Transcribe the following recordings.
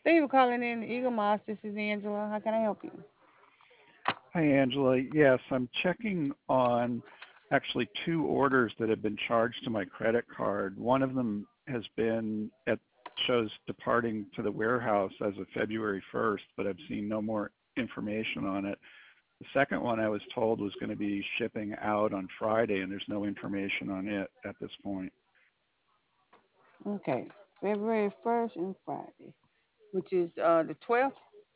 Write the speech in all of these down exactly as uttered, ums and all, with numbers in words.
Thank you for calling in Eagle Moss. This is Angela. How can I help you? Hi, Angela. Yes, I'm checking on actually two orders that have been charged to my credit card. One of them has been at shows departing to the warehouse as of February first, but I've seen no more information on it. The second one I was told was going to be shipping out on Friday, and there's no information on it at this point. Okay. February first and Friday, which is uh the twelfth.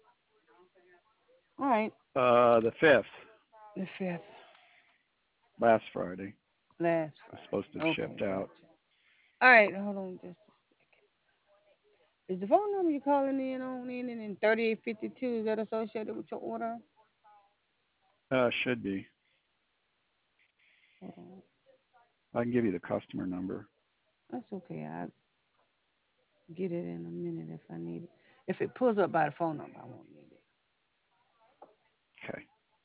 All right. Uh, the fifth, The fifth. last Friday, Last was supposed to have Friday. Okay, shipped out. gotcha. All right, hold on just a second. Is the phone number you're calling in on ending in thirty-eight fifty-two, is that associated with your order? Uh, should be. Hold on. I can give you the customer number. That's okay. I'll get it in a minute if I need it. If it pulls up by the phone number, I won't need it. Okay.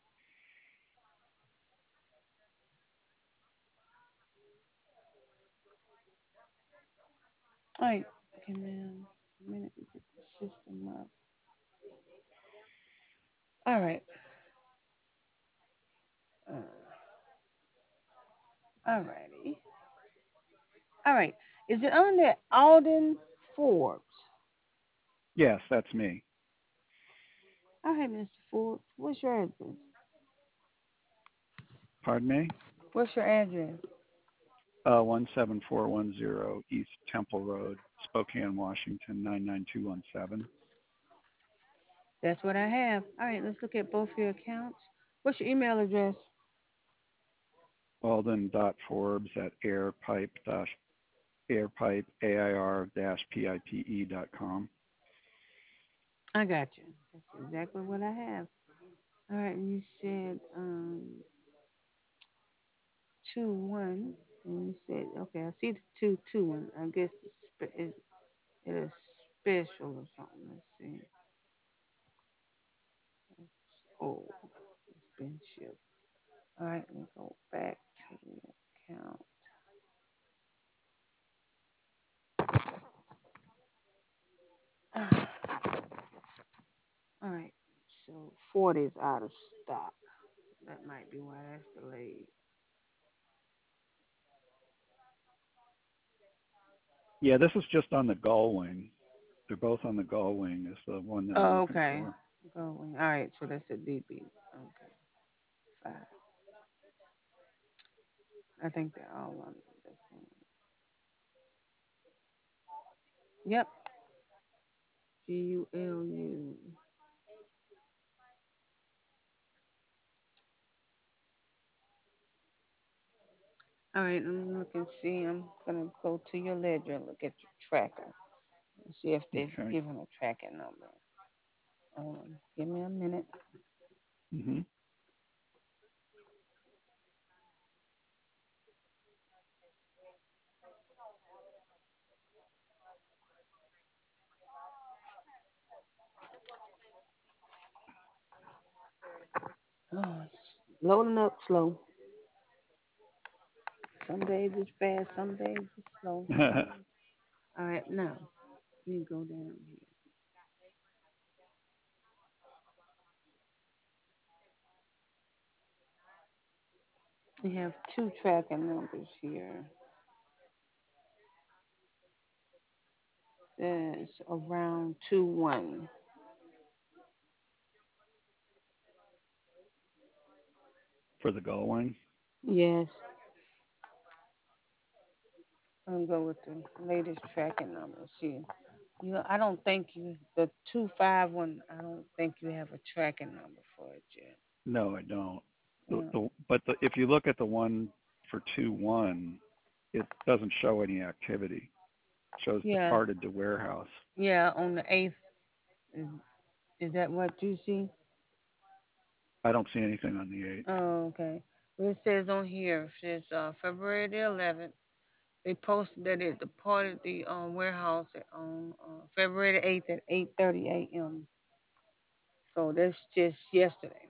All right. Give me a minute to get the system up. All right. Uh, all righty. All right. Is it under Alden Forbes? Yes, that's me. All right, mister Forbes. What's your address? Pardon me? What's your address? Uh, one seven four one zero East Temple Road, Spokane, Washington, nine nine two one seven. That's what I have. All right, let's look at both your accounts. What's your email address? Alden.Forbes at airpipe dash airpipe air dash pipe dot com. I got you. That's exactly what I have. All right, and you said um two one, and you said okay. I see the two two one. I guess the spe- it, it is special or something. Let's see. Oh, it's been shipped. All right, let me go back to the account. All right, so forty is out of stock. That might be why that's delayed. Yeah, this is just on the gull wing. They're both on the gull wing is the one that I'm Oh, looking okay. for. Going. All right, so that's a D B. Okay, five. I think they're all under the same. Yep. G U L U. All right, I'm looking. See, I'm gonna go to your ledger and look at your tracker and see if they've Okay. given a tracking number. Um, give me a minute. hmm Oh, it's loading up slow. Some days it's fast, some days it's slow. All right, now let me go down here. We have two tracking numbers here. There's around two one. for the gull wing. Yes, I'm gonna go with the latest tracking number. See, you, I don't think you the two five one. I don't think you have a tracking number for it yet. No, I don't. The, Yeah, the, but the, if you look at the one for two one, it doesn't show any activity. It shows yeah, departed to warehouse. yeah. On the eighth, is is that what you see? I don't see anything on the eighth. Oh, okay. Well, it says on here, it says uh, February the eleventh. They posted that it departed the um, warehouse at, on uh, February the eighth at eight thirty a m. So that's just yesterday.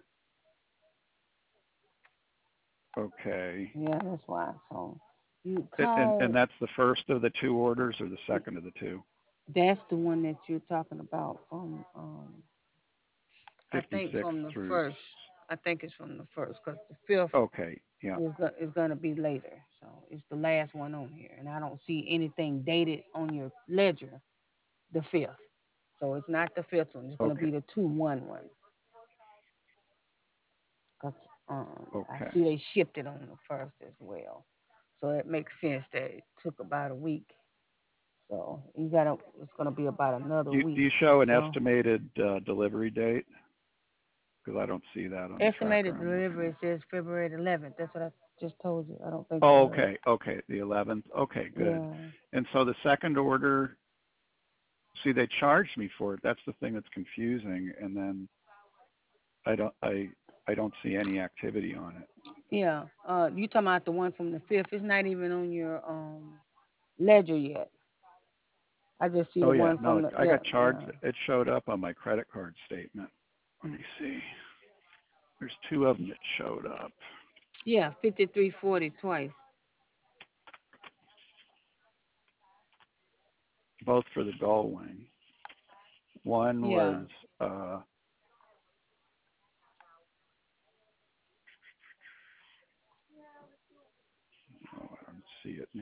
Okay. Yeah, that's why. So you It, and, call and that's the first of the two orders or the second of the two? That's the one that you're talking about from, um, I think fifty-six from the through. first. I think it's from the first because the fifth Okay, yeah. is go- is gonna be later. So it's the last one on here, and I don't see anything dated on your ledger the fifth. So it's not the fifth one. It's gonna Okay, be the two one one. Cause um, I okay. see they shipped it on the first as well. So it makes sense that it took about a week. So you gotta. It's gonna be about another Do you, do week. you show an So estimated uh, delivery date? Because I don't see that on the estimated tracker I'm looking delivery at. says February eleventh. That's what I just told you. I don't think you Oh, heard. okay, okay, the eleventh. Okay, good. Yeah. And so the second order, see, they charged me for it. That's the thing that's confusing. And then I don't, I, I don't see any activity on it. Yeah. Uh, you talking about the one from the fifth? It's not even on your um ledger yet. I just see Oh the yeah, one no, from it, the I yeah got charged. yeah. It showed up on my credit card statement. Let me see. There's two of them that showed up, Yeah, fifty three forty twice. both for the Gull Wing. One Yeah. was, uh, oh, I don't see it.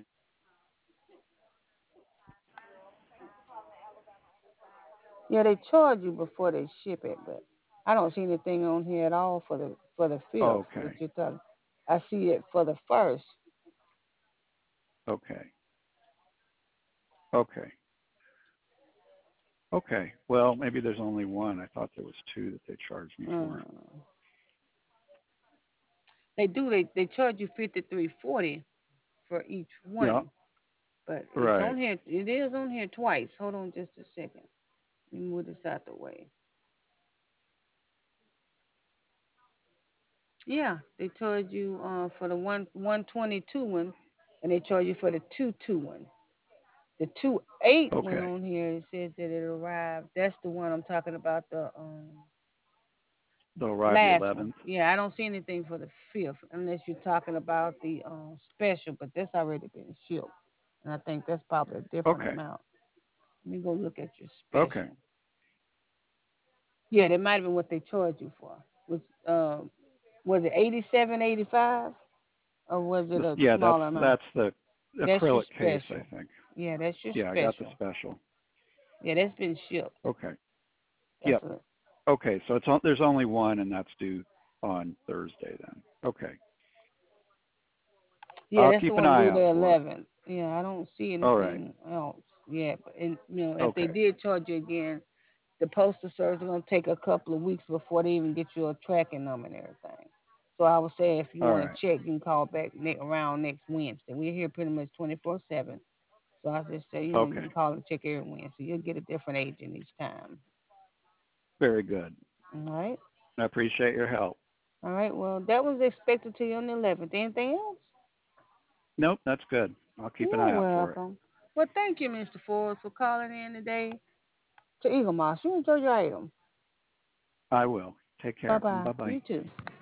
Yeah, they charge you before they ship it, but I don't see anything on here at all for the for the fifth that Okay, you're talking. I see it for the first. okay, okay, okay. Well, maybe there's only one. I thought there was two that they charged me for. Uh, they do they they charge you fifty three forty for each Yeah, one, but it's right. on here. It is on here twice. Hold on just a second. Let me move this out the way. Yeah, they charge you uh for the one one twenty two one, and they charge you for the two two one. The two eight one Okay, on here it says that it arrived. That's the one I'm talking about. The um they'll arrive the last one. eleventh. Yeah, I don't see anything for the fifth unless you're talking about the um special, but that's already been shipped, and I think that's probably a different Okay, amount. Let me go look at your okay. special. Yeah, that might have been what they charged you for. Was um was it eighty seven eighty five or was it This, a yeah, that's smaller amount? that's the That's your acrylic case, I special. think. Yeah, that's your Yeah, I got the special. special. Yeah, that's been shipped. Okay. That's Yep. a Okay, so it's on, there's only one, and that's due on Thursday then. Okay. yeah, I'll that's the keep an one eye due out the for it. eleventh. Yeah, I don't see All right. anything else yet. But and, you know, if they Okay. did charge you again, the postal service is gonna take a couple of weeks before they even get you a tracking number and everything. So I would say if you All want right. to check, you can call back ne- around next Wednesday. We're here pretty much twenty four seven. So I just say, you know, you Okay. can call and check every Wednesday. You'll get a different agent each time. Very good. All right. I appreciate your help. All right. Well, that was expected to you on the eleventh. Anything else? Nope, that's good. I'll keep an You're eye out for it. welcome. Well, thank you, mister Ford, for calling in today to Eagle Moss. You enjoy your item. I will. Take Bye care. bye. Bye bye. You too.